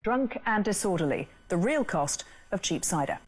Drunk and disorderly, the real cost of cheap cider.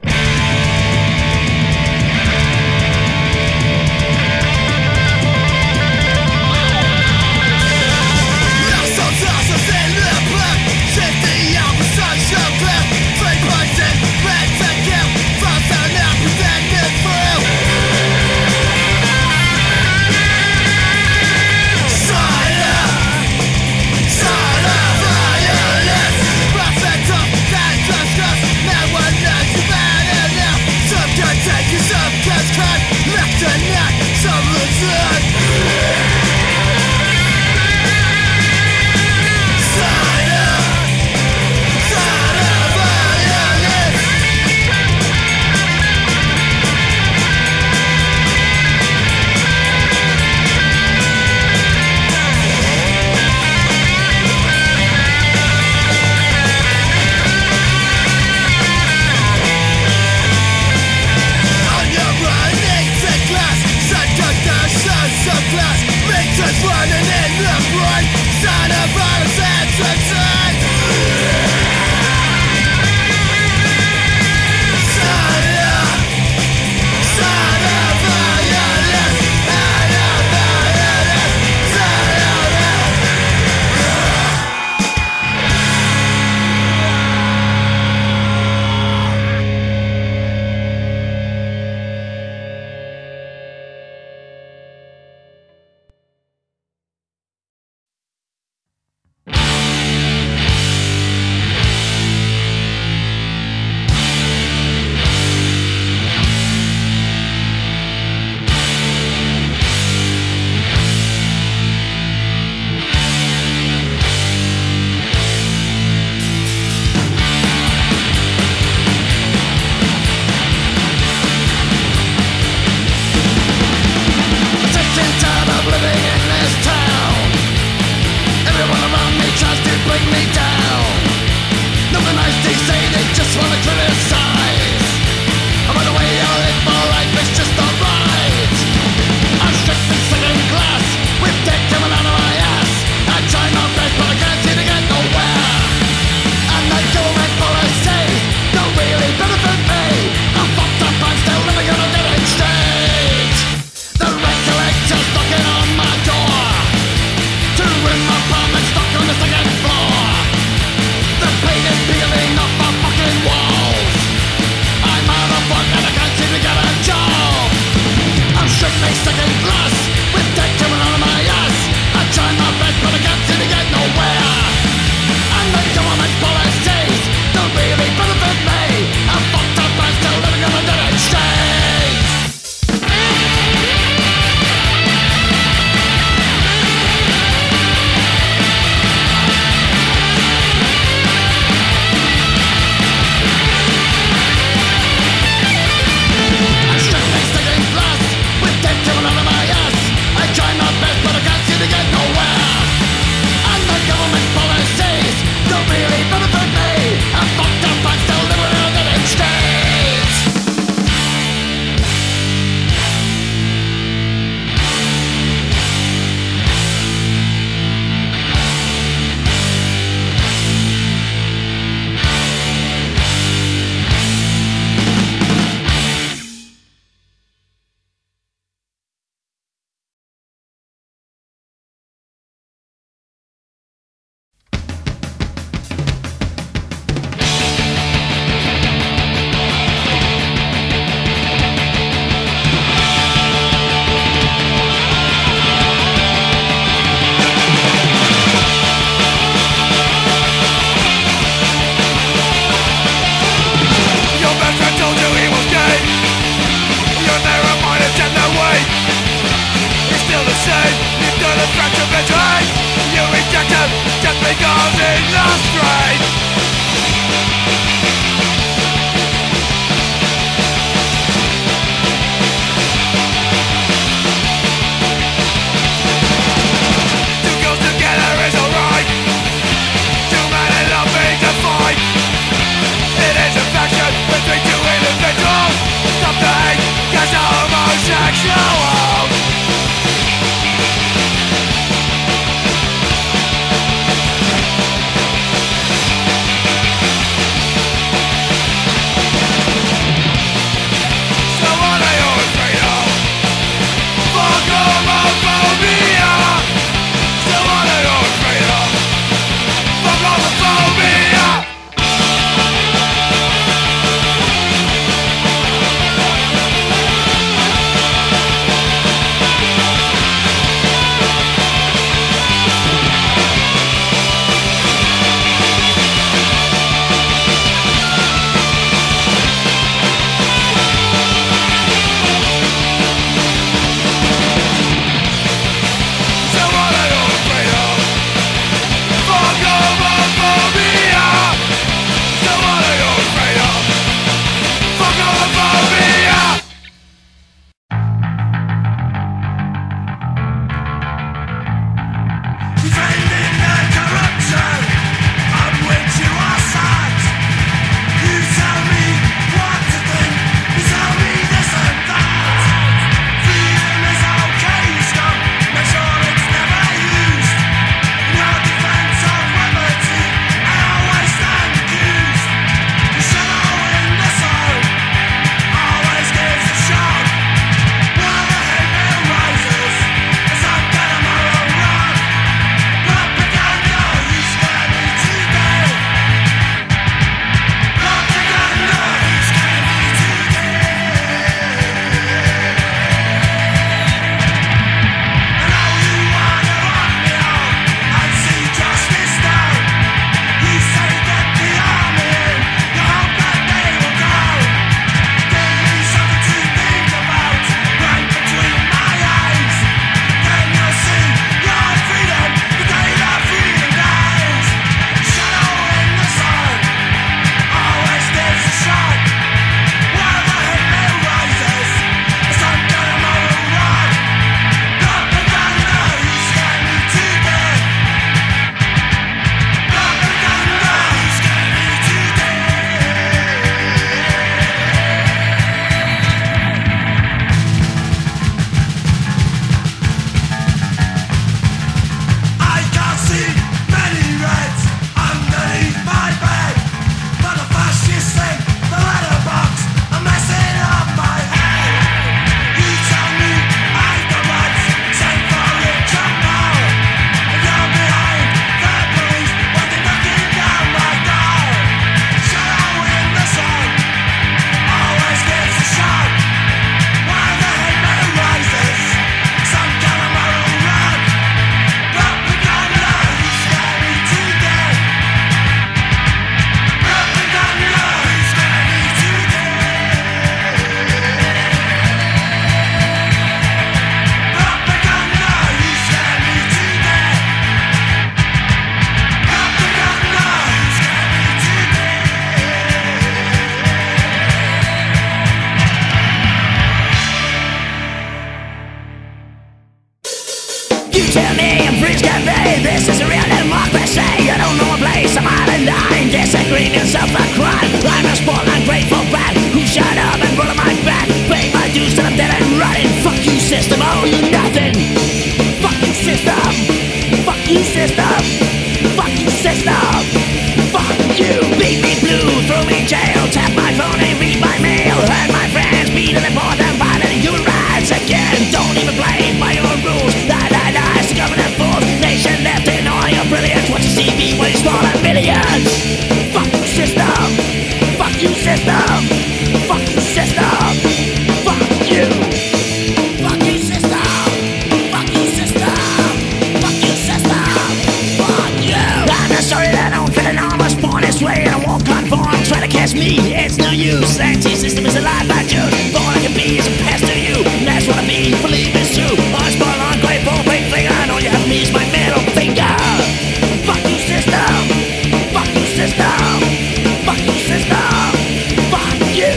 jail. Tap my phone and read my mail. Heard my friends beat and report and violating human rights again. Don't even play by your own rules. Lie, lie, lies to government fools. Nation left in all your brilliance. Watch your TV when it's small and millions. Fuck you, system. Fuck you, system. Fuck you, system. Fuck you. Fuck you, system. Fuck you, system. Fuck you, system. Fuck you. I'm not sorry that I don't fit an arm. I was born this way and I won't conform. Try to catch me, it's no use. Anti-system is a lie by Jews. All I can be is a pest to you. That's what I mean, believe it's true. Unspoiled, ungrateful, big finger. And all you have to me is my middle finger. Fuck you, system. Fuck you, system. Fuck you, system. Fuck you.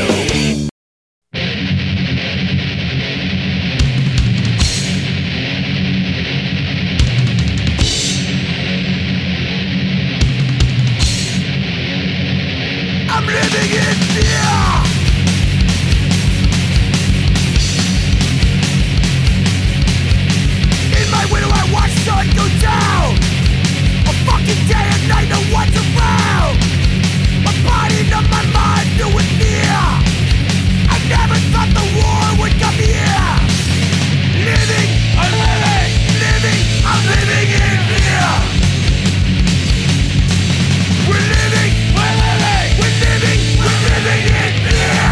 I'm living in fear. In my window I watch sun go down. A fucking day and night, no one's around. My body and my mind filled with fear. I never thought the war would come here. Living, I'm living, living, I'm living in fear. We're living, we're living, we're living, we're living in fear.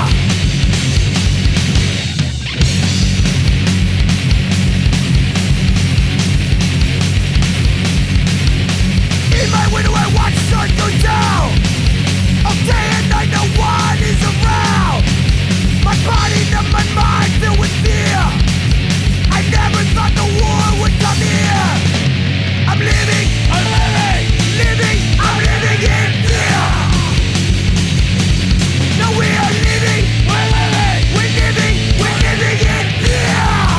In my window I watch sun go down. All day and night no one is around. My body and my mind filled with fear. I never thought the war would come here. I'm living, living, I'm living in fear. No, we are living, we're living in fear.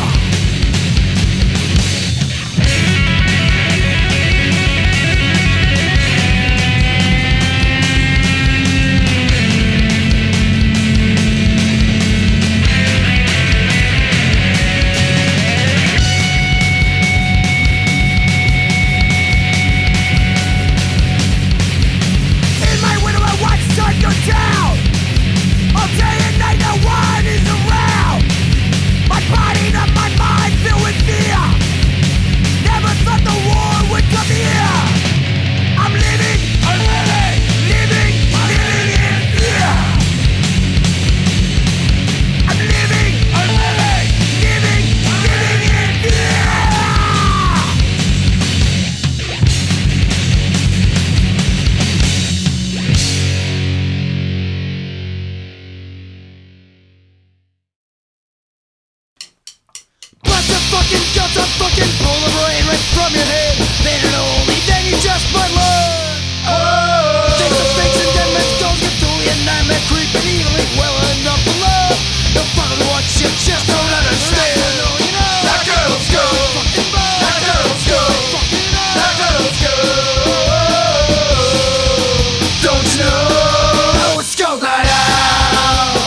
In my window I watch sun go down. All day and night no one is around. My body and my mind filled with fear. Never thought the war would come here. I'm living, living in fear. I'm living, living in fear. Blast the fucking guts up, fucking pull the brain right from your head. Then and only then you just might learn. Take the fakes and then let's go get through your nightmare creeping evilly well enough to love. No fucking what you just don't understand. That girl's good. That girl's good. That girl's good. Don't you know it's go night out?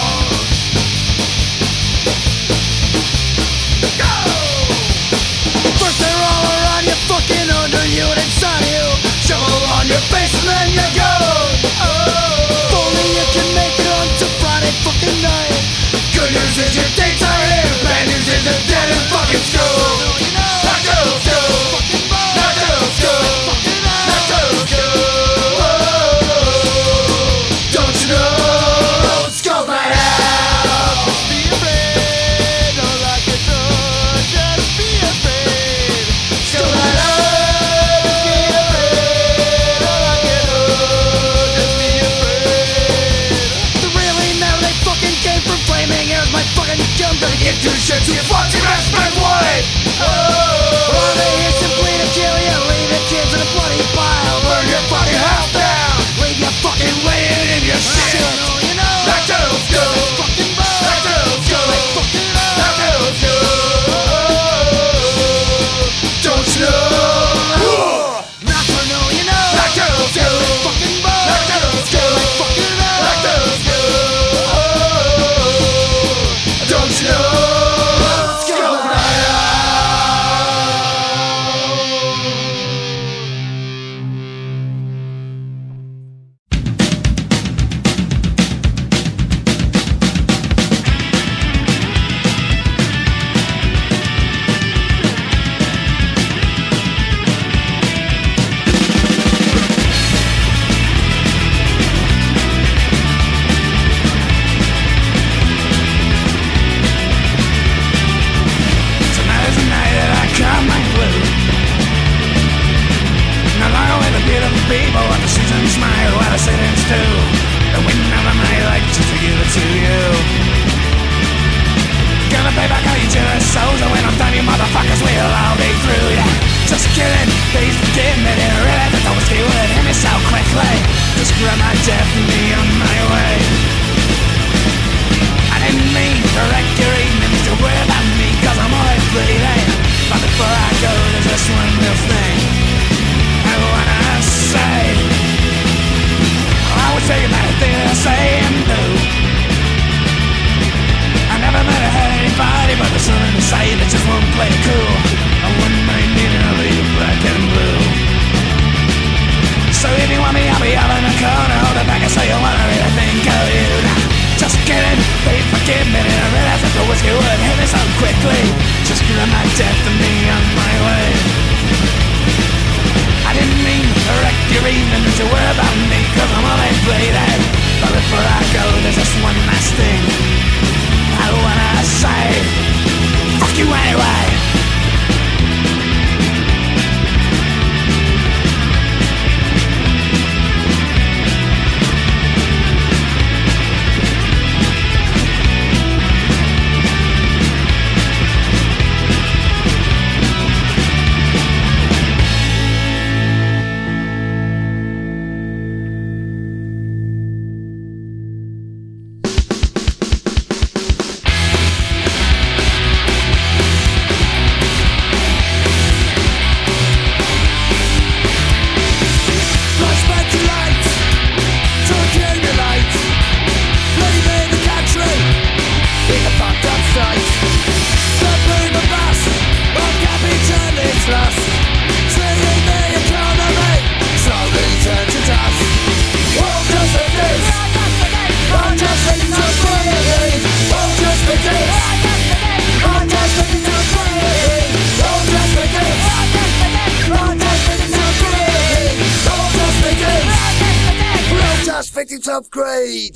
First they're all around you, fucking under you and inside of you. Shovel on your face and then you go. If only you can make it on to Friday fucking night. Good news is your dates are here. Bad news is they're dead in fucking school. That girl's good. That girl's good. That girl's good. Don't you know it's go night out? Just be afraid, don't like it, don't just be afraid. It's go night out. Just be afraid, don't like it, don't just be afraid. The really now they fucking came from flaming airs. My fucking gun gonna get two shit to your fucking best friend's wife. Or they here simply to kill you, leave your kids in a bloody pile, burn your fucking house down, leave you fucking laying in your shit. That girl's good. That girl's good. That girl's good. Don't you know? Not for no, you know. That girl's good. That girl's good. That girl's good. Don't you know? Let's go right out. Just grab my death and be on my way. I didn't mean to wreck your evenings to worry about me, cause I'm always bloody late. But before I go, there's just one little thing I wanna say. I would say about a thing I say and do. I never met or had anybody but the sun and the side that just won't play it cool. I wouldn't mind needing a lead black and blue. So if you want me, I'll be out in the corner, hold it back and say you wanna really think of you. Just kidding, please forgive me, and I realize that the whiskey would hit me so quickly. Just grab my death and be on my way. I didn't mean to wreck your evening to worry about me, cause I'm always bleeding. But before I go, there's just one last thing I wanna say. Fuck you anyway. Upgrade.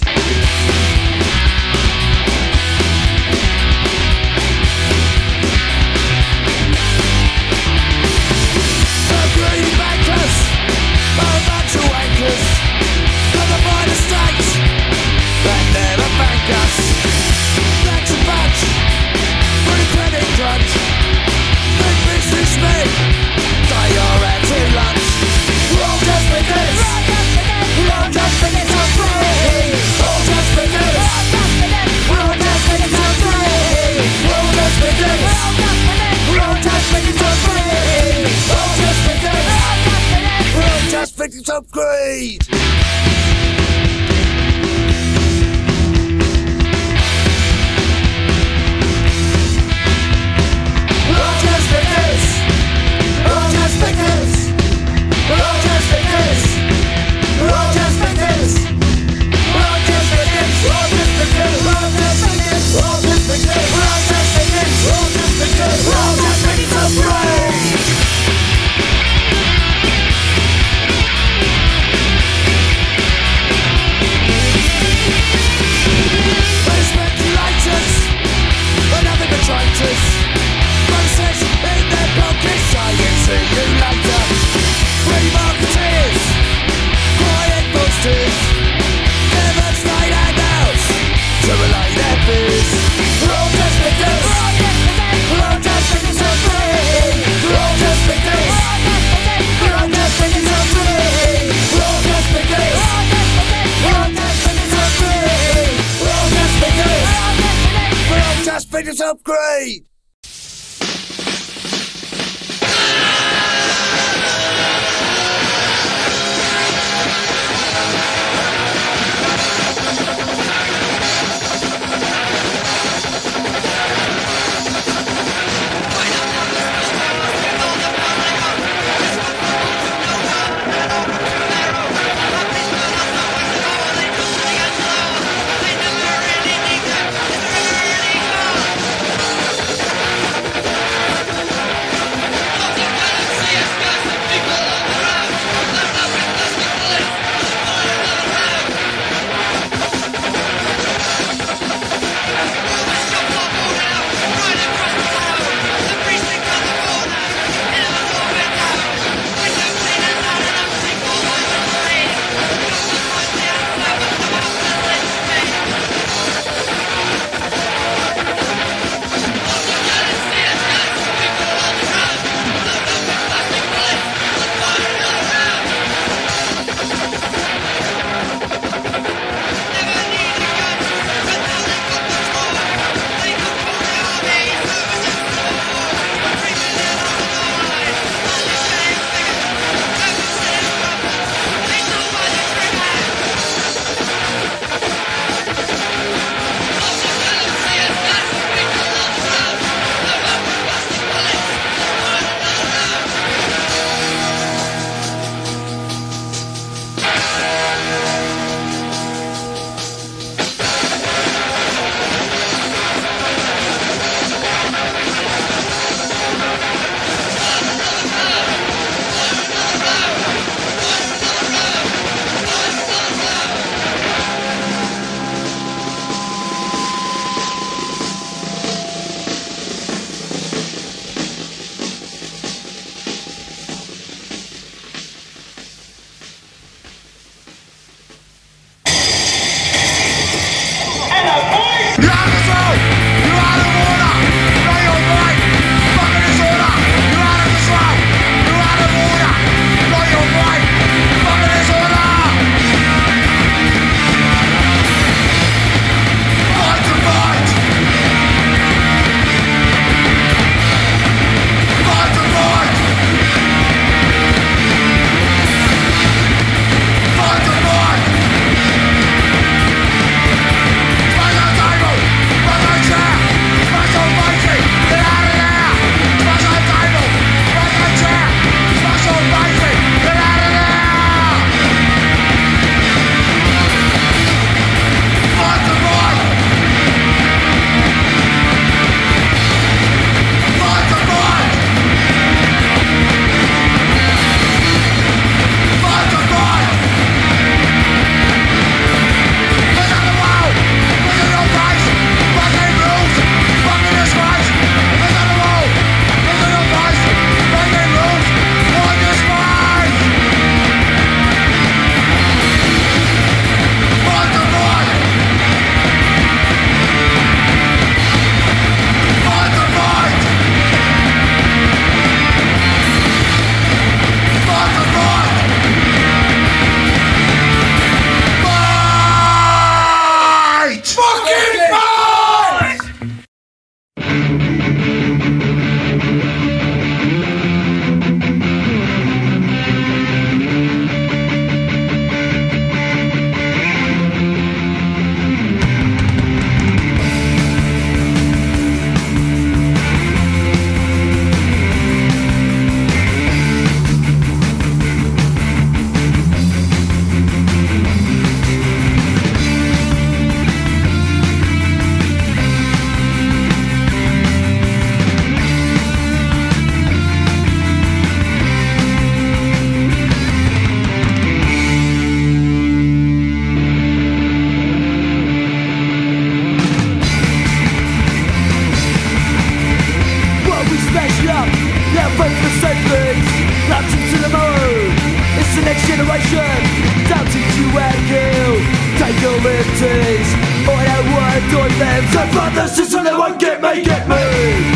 Upgrading bankers, financial anchors, never mind the states, they never bank us. Thanks a bunch for the credit crunch. Big businessmen, they are out to lunch. We're all just because, we're all just because I'm free. All just because, we're all just because I'm free. All just because, we're all just because I'm free. All just because, we're all just because I'm great. Fitness upgrade! them. So fuck the system, they won't get me, get me.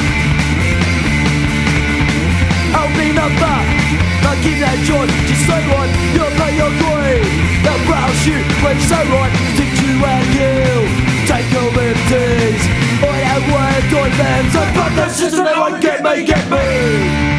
I'll be not back, I'll give that joy. Just say right, you'll pay your coin. They'll browse you, when you say right, teach you and kill. Take your liberties, I have worked on them. So fuck the system, they won't get me, get me.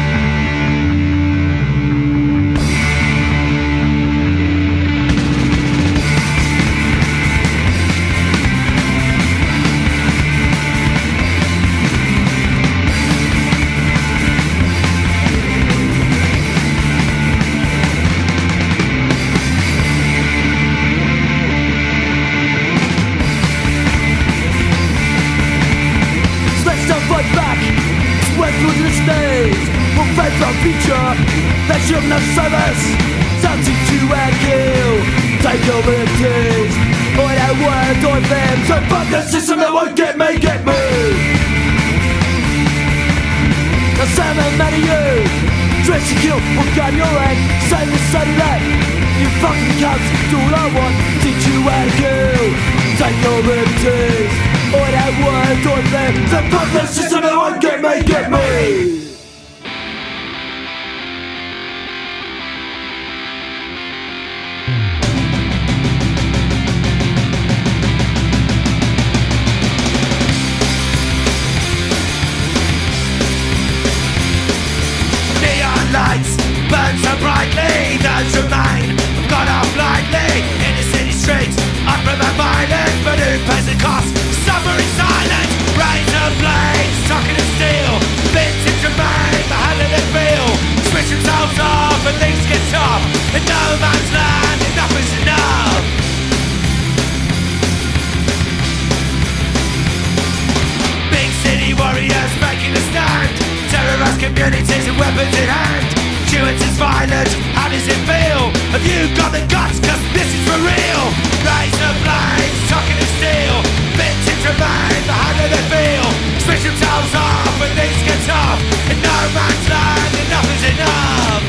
Future, they shouldn't have saved us. Something to and kill. Take your liberties, I don't want on them. So fuck the system, that won't get me, get me. Now Sam and mad at you, dress to kill, what gun you're at. Say this, say that. You fucking cunts, do all I want, teach you and kill. Take your liberties, I don't want on them. So fuck the system, that won't get me, get me. Lights burn so brightly, those remain. I've gone off lightly in the city streets. I promote violence, but who pays the cost? Suffering silence, razor blades, talking of steel. Vintage remain, but how do they feel? Switch themselves off and things get tough. In no man's land, enough is enough. Big city warriors making a stand. Terrorise communities and weapons in hand. Truant's violent, how does it feel? Have you got the guts, cause this is for real? Razor blades, talking of steel. Vintage remain, but how do they feel? Switch themselves off when things get tough. In no man's land, enough is enough.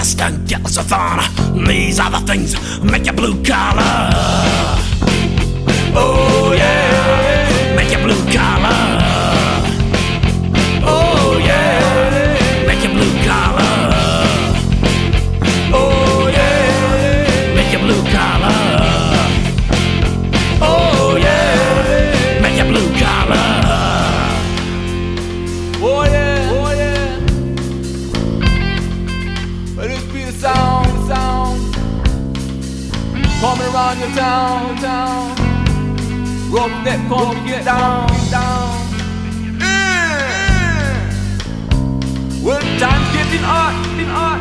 lust and guilt so fun. These are the things make you blue collar. Oh yeah, make you blue collar. Oh yeah, make you blue collar. Oh yeah, make you blue collar. Oh yeah, make you blue collar. Oh yeah, oh yeah. But this be the sound, coming around your town. Rope that come to get down. When time's getting hot.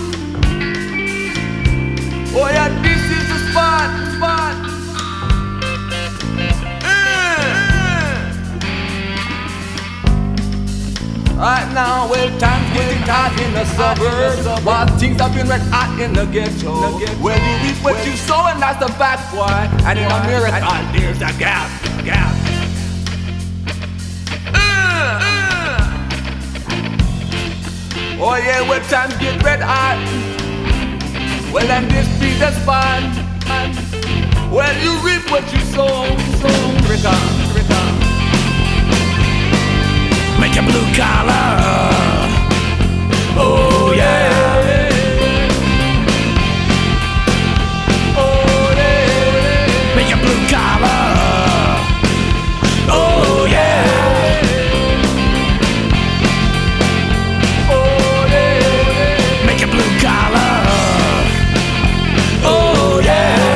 Oh yeah, this is the spot. Right now, well, time's getting hot in the suburbs, while things have been red hot in the ghetto. Well, you reap what you sow, and that's the fact, boy. And in America, there's a gap. Oh yeah, well, times get red hot. Well, and this be the spot. Well, you reap what you sow. Return. Make you blue collar. Oh yeah. Oh yeah. Make you blue collar. Oh yeah. Oh yeah. Make you blue collar. Oh yeah.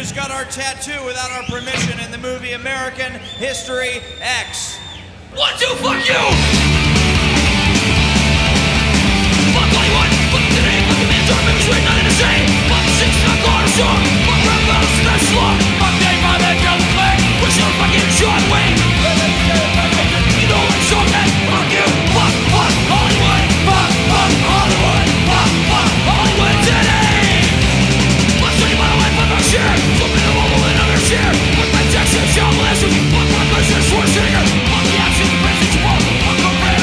just got our tattoo without our permission in the movie American History X. 1, 2, fuck you! Fuck Hollywood! Fuck today! Fuck the man, John Memphis, wait, nothing to say! Fuck the six, not going strong! Fuck rap battles, that's slog! Fuck Dave, my man, down the flag! Wish you fucking John Wayne! You know what song that? Fuck you! Fuck Hollywood! Fuck Hollywood! Fuck Hollywood today! Let's talk about a life of our share! Something to roll in another share! Fuck my Jackson, John Leslie! Fuck my Bush, Schwarzenegger! Fuck the action, the president's fault! Fuck the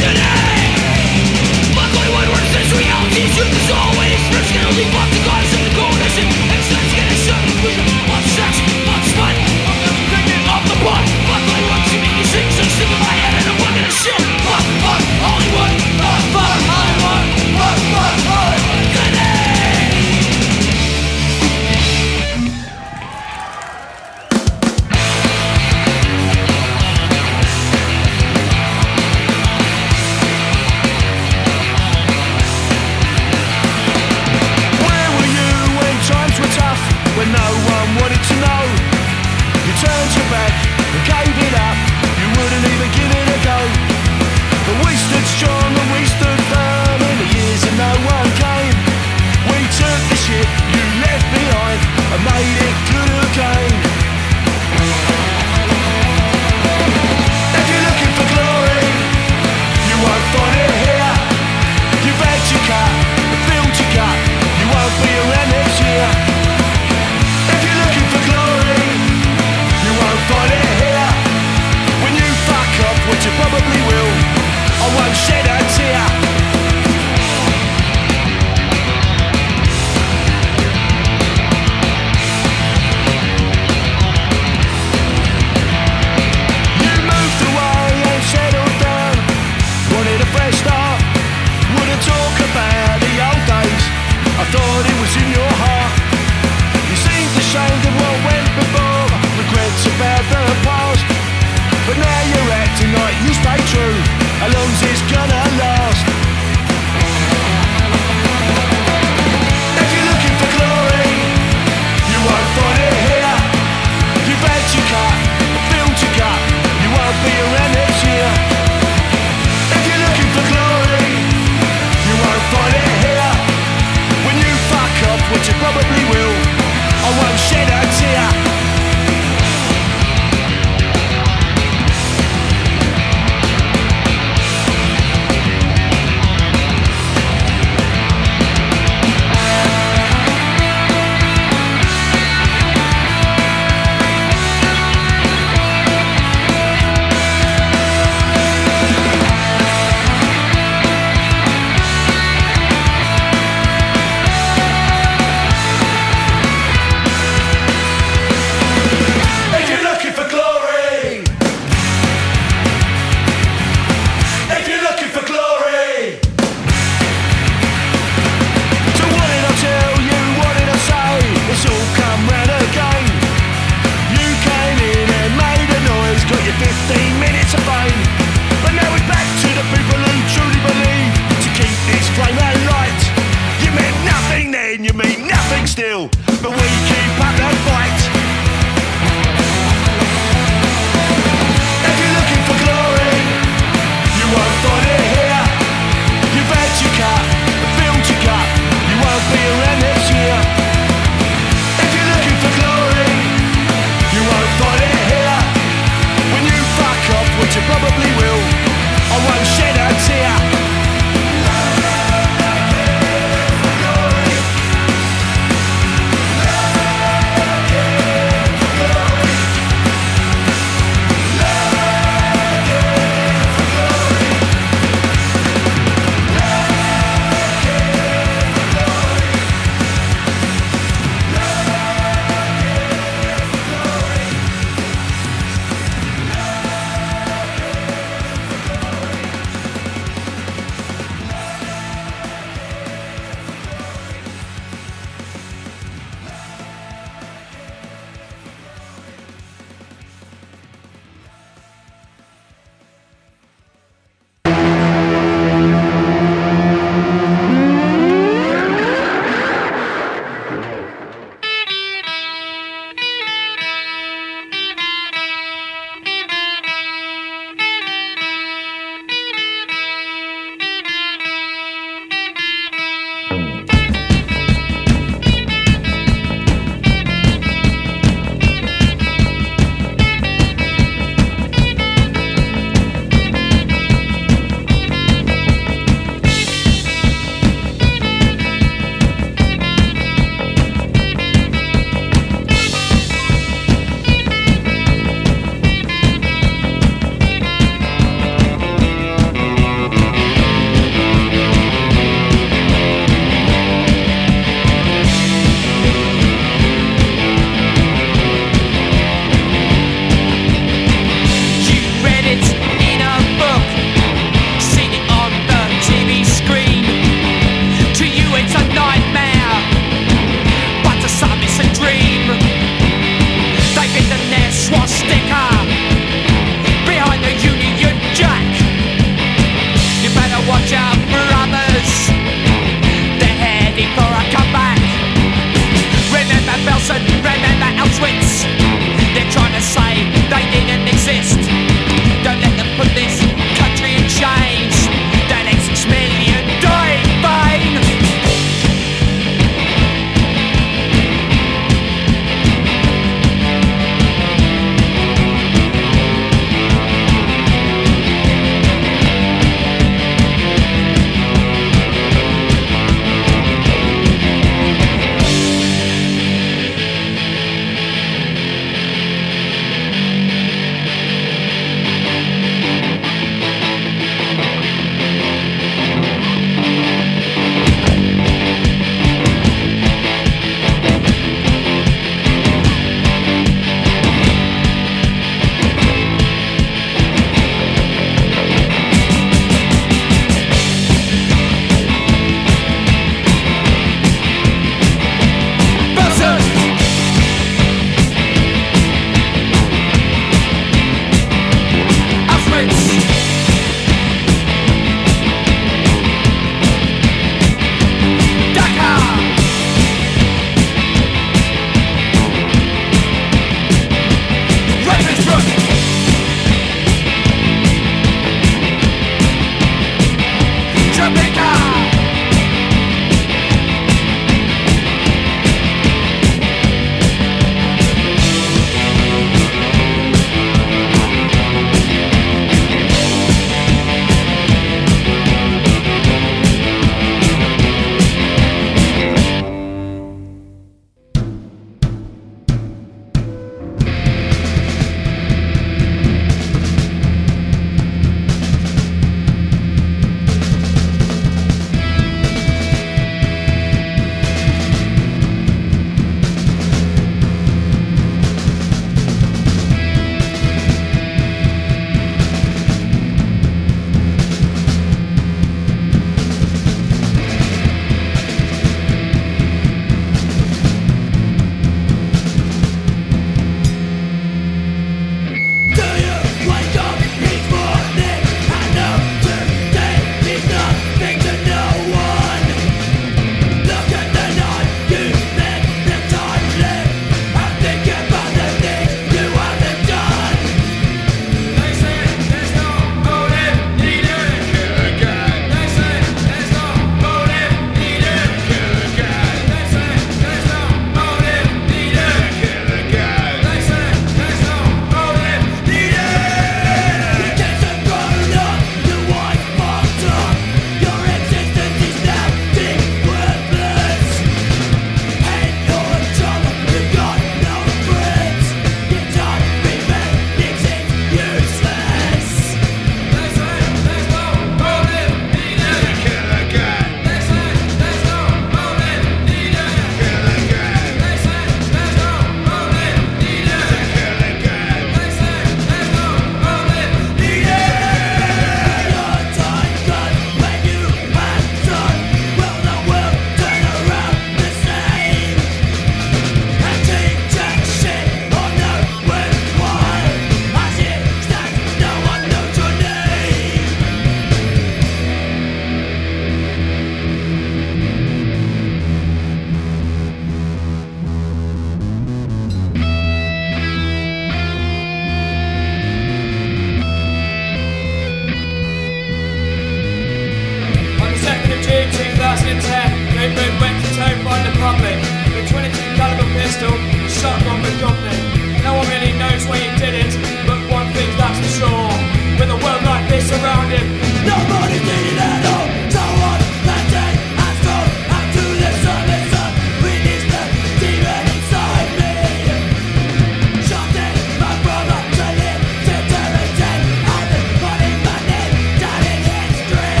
pistol, shot on the company. No one really knows why he did it, but one thing that's for sure: with a world like this around him, Nobody did it at all. So on that day, I strode out to the sun, released the demon inside me. Shot at my brother to live to tell the day. I've been putting my name down in history.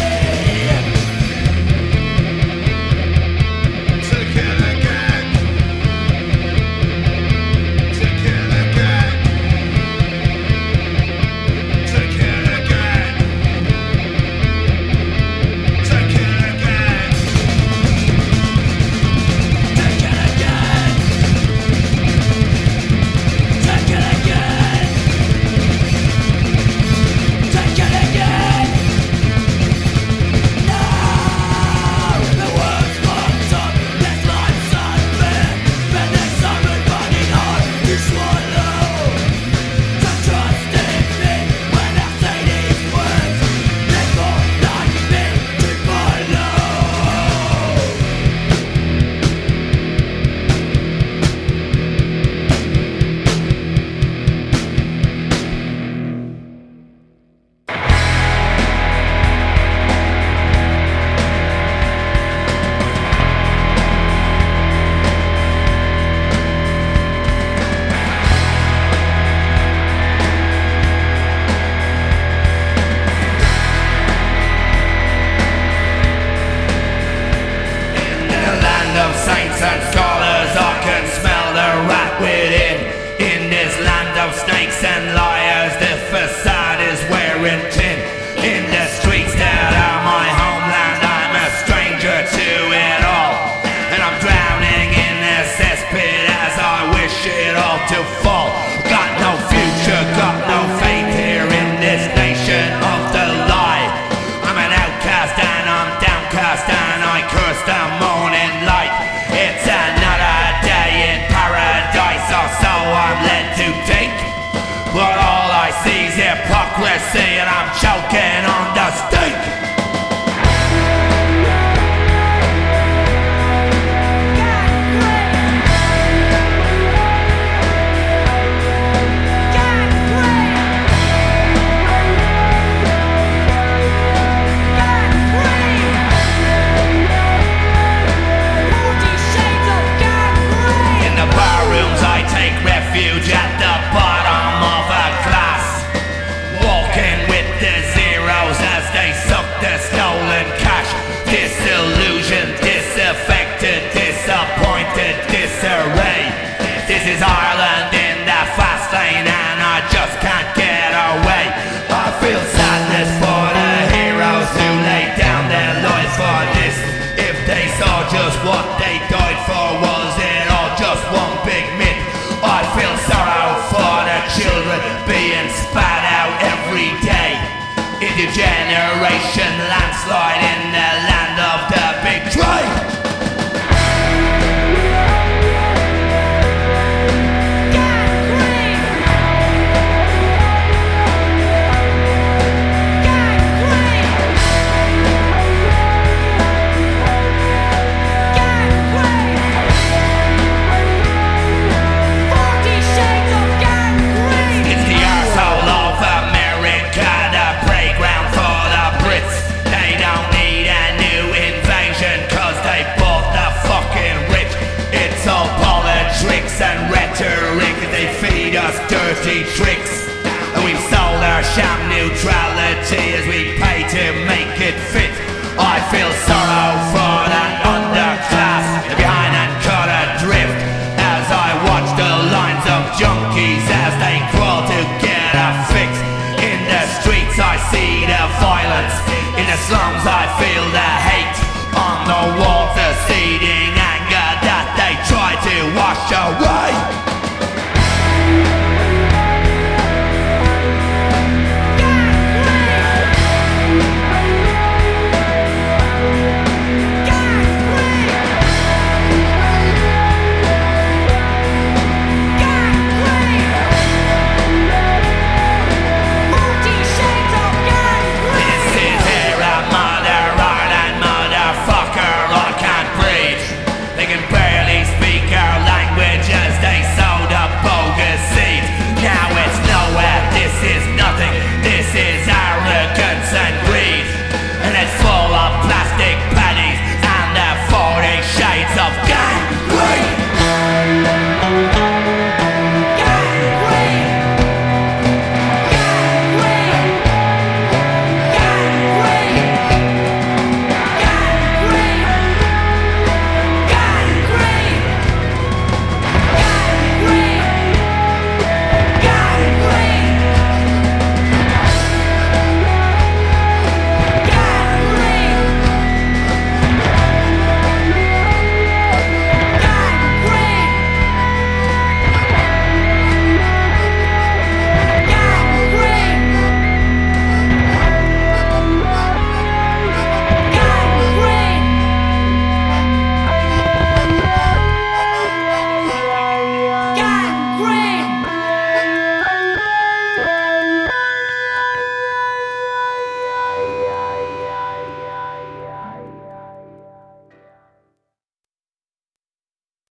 To kill again. To kill again. To kill again. To kill again. Take it again. Take it again. Take it again. No, the world's fucked up. There's life unfair, and there's someone running hard to swallow. So trust in me when I say these words. There's more like me to follow. In the land of saints and scholars, I can smell the rat within. In this land of snakes and liars, the facade is wearing tin. In the streets that are my homeland, I'm a stranger to it all. And I'm drowning in this cesspit as I wish it all to fall. Got no future, got no faith here in this nation of the lie. I'm an outcast and I'm downcast and I curse the morning light. It's another day in paradise, or so I'm led to think. But all I see is hypocrisy and I'm choking on the stink. In the bar rooms I take refuge at the bottom of a glass, walking with the zeros as they suck the stolen cash. Disillusioned, disaffected, disappointed, disarray. This is Ireland in the fast lane and I just can't get away. I feel sadness for the heroes who laid down their lives for this. If they saw just what they died for, was it all just one big myth? I feel sorrow for the children being spat out every day. Intergeneration landslide in the land of the big trade. It's the arsehole of America, the playground for the Brits. They don't need a new invasion cause they bought the fucking rich. It's all politics and rhetoric, they feed us dirty tricks. And we've sold our sham neutrality as we pay to make it fit. I feel sorrow for that underclass behind and cut adrift as I watch the lines of junkies as they crawl to get a fix. In the streets I see the violence, in the slums I feel the hate. On the walls the seething anger that they try to wash away.